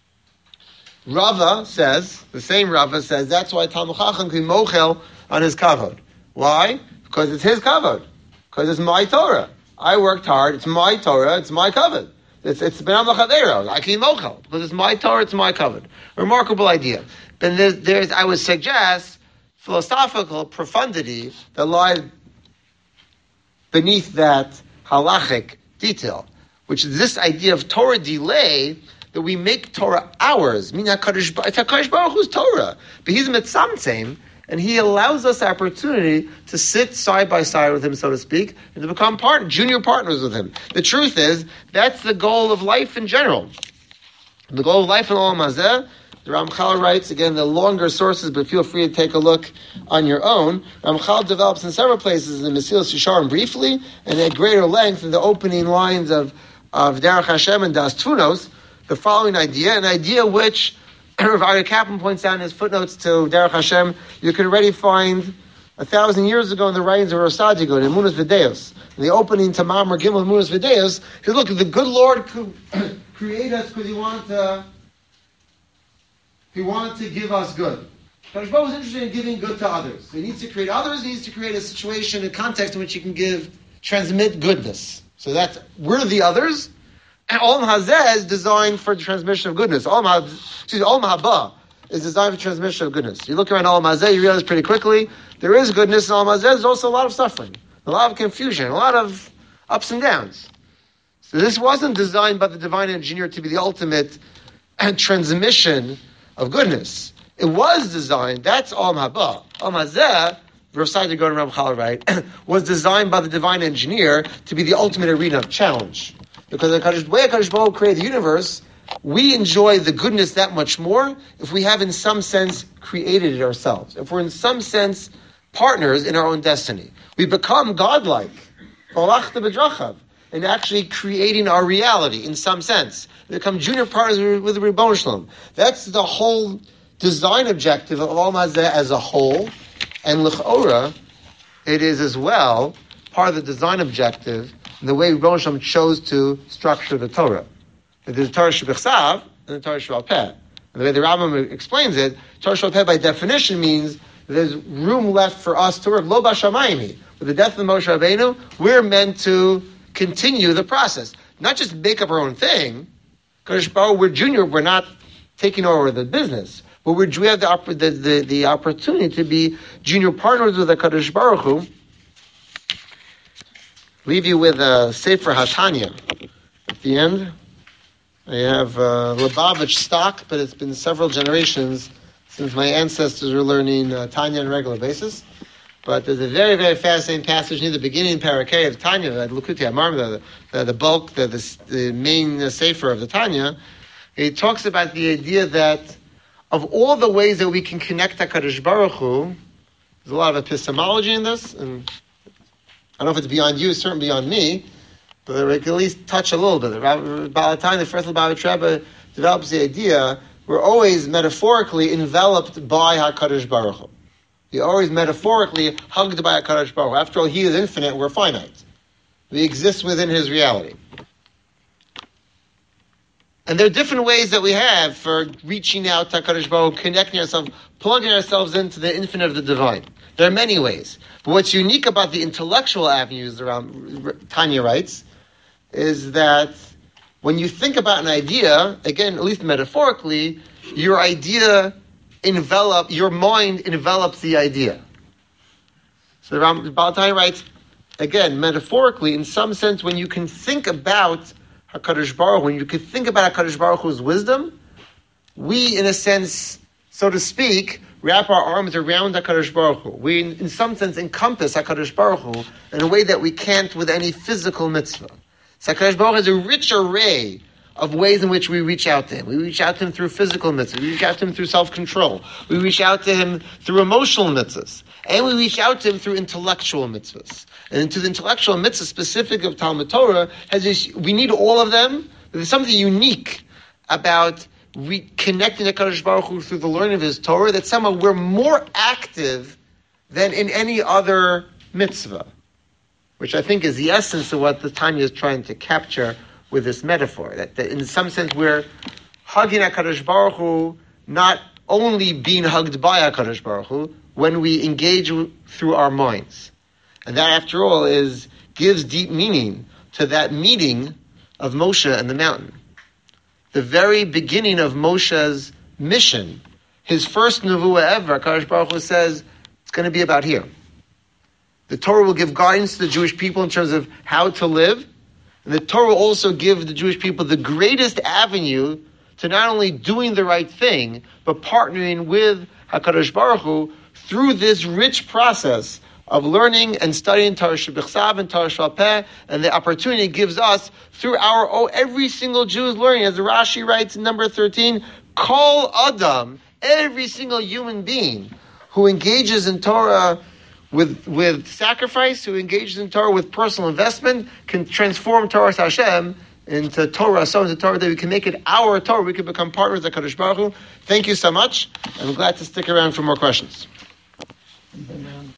Rava says, the same Rava says, that's why Talmid Chacham can be mochel on his kavod. Why? Because it's his kavod. Because it's my Torah. I worked hard, it's my Torah, it's my kavod. It's it's ben amlachadero. I can be mochel. Because it's my Torah, it's my kavod. Remarkable idea. But there's, there's, I would suggest, philosophical profundity that lies beneath that halachic detail, which is this idea of Torah delay, that we make Torah ours. Meaning, it's HaKadosh Baruch Hu's Torah. But he's mitzamtzem, and he allows us the opportunity to sit side by side with him, so to speak, and to become part, junior partners with him. The truth is, that's the goal of life in general. The goal of life in Olam Hazeh, the Ramchal writes, again, the longer sources, but feel free to take a look on your own. Ramchal develops in several places in Mesilas Yesharim briefly, and at greater length in the opening lines of, of Derech Hashem and Das Tfunos, the following idea, an idea which Rav Aryeh Kaplan points out in his footnotes to Derech Hashem, you can already find a thousand years ago in the writings of Rav Sadigo in Emunos V'Deos. In the opening to Mamar Gimel Emunos V'Deos, he said, look, the good Lord created us because he wanted to, he wanted to give us good. Kadosh Baruch Hu was interested in giving good to others. So he needs to create others, he needs to create a situation, a context in which he can give, transmit goodness. So that's, we're the others. And Olam Hazeh is designed for the transmission of goodness. Olam Haba is designed for transmission of goodness. You look around Olam Hazeh, you realize pretty quickly, there is goodness in Olam Hazeh, there's also a lot of suffering. a lot of confusion, a lot of ups and downs. So this wasn't designed by the divine engineer to be the ultimate transmission of goodness. It was designed, that's Olam Haba. Olam Hazeh, Rav Saadia Gaon and Rav Chal, right, was designed by the divine engineer to be the ultimate arena of challenge. Because the way HaKadosh Baruch Hu created the universe, we enjoy the goodness that much more if we have in some sense created it ourselves. If we're in some sense partners in our own destiny. We become godlike. In actually creating our reality in some sense. We become junior partners with the Ribono Shel Olam. That's the whole design objective of Olam Hazeh as a whole. And l'chora, it is as well part of the design objective in the way Ribono Shel Olam chose to structure the Torah. There's the Torah Shebechsav and the Torah Sheba'al Peh. And the way the Rambam explains it, Torah Sheba'al Peh by definition means there's room left for us to work. Lo b'shamayim. With the death of Moshe Rabbeinu, we're meant to continue the process. Not just make up our own thing. Because we're junior, we're not taking over the business. But we're, we have the, the, the, the opportunity to be junior partners with the Kadosh Baruch Hu. Leave you with a Sefer HaTanya. At the end, I have uh, Lubavitch stock, but it's been several generations since my ancestors were learning uh, Tanya on a regular basis. But there's a very, very fascinating passage near the beginning parakeh of Tanya, the Likutei Amarim, the, the, the bulk, the, the, the main uh, sefer of the Tanya. It talks about the idea that of all the ways that we can connect HaKadosh Baruch Hu, there's a lot of epistemology in this, and I don't know if it's beyond you, it's certainly beyond me, but we can at least touch a little bit. The Baal HaTanya, the first Lubavitch Rebbe, develops the idea we're always metaphorically enveloped by HaKadosh Baruch Hu. We're always metaphorically hugged by HaKadosh Baruch Hu. After all, He is infinite, we're finite. We exist within His reality. And there are different ways that we have for reaching out to HaKadosh Baruch Hu, connecting ourselves, plugging ourselves into the infinite of the divine. There are many ways. But what's unique about the intellectual avenues around Tanya writes is that when you think about an idea, again, at least metaphorically, your idea envelop, your mind envelops the idea. So the Baal HaTanya writes, again, metaphorically, in some sense, when you can think about HaKadosh Baruch Hu, when you can think about HaKadosh Baruch Hu's wisdom, we, in a sense, so to speak, wrap our arms around HaKadosh Baruch Hu. We, in, in some sense, encompass HaKadosh Baruch Hu in a way that we can't with any physical mitzvah. So HaKadosh Baruch Hu has a rich array of ways in which we reach out to Him. We reach out to Him through physical mitzvahs. We reach out to Him through self-control. We reach out to Him through emotional mitzvahs. And we reach out to Him through intellectual mitzvahs. And to the intellectual mitzvah specific of Talmud Torah, has this, we need all of them. There's something unique about re- connecting to HaKadosh Baruch Hu through the learning of His Torah, that somehow we're more active than in any other mitzvah. Which I think is the essence of what the Tanya is trying to capture with this metaphor, that, that in some sense we're hugging HaKadosh Baruch Hu, not only being hugged by HaKadosh Baruch Hu, when we engage w- through our minds. And that, after all, is gives deep meaning to that meeting of Moshe and the mountain. The very beginning of Moshe's mission, his first nevuah ever, HaKadosh Baruch Hu says, it's going to be about here. The Torah will give guidance to the Jewish people in terms of how to live. And the Torah will also give the Jewish people the greatest avenue to not only doing the right thing, but partnering with HaKadosh Baruch Hu through this rich process of learning and studying Torah Shebechsav and Torah Sheba'al Peh, and the opportunity it gives us through our, oh, every single Jew is learning. As the Rashi writes in number thirteen, Kol Adam, every single human being who engages in Torah With with sacrifice, who engages in Torah with personal investment, can transform Torah Hashem into Torah, so into Torah that we can make it our Torah. We can become partners of HaKadosh Baruch Hu. Thank you so much. I'm glad to stick around for more questions.